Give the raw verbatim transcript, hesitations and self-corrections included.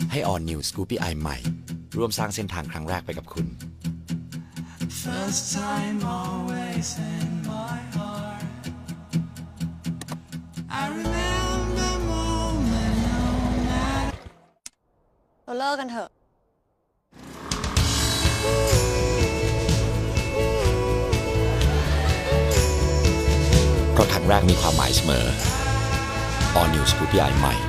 ให้ All New Scoopy I ใหม่ร่วมสร้างเส้นทางครั้งแรกไปกับคุณ First time always in my heart I remember moment no matter เราเลิกกันเถอะเพราะครั้งแรกมีความหมายเสมอ All New Scoopy I ใหม่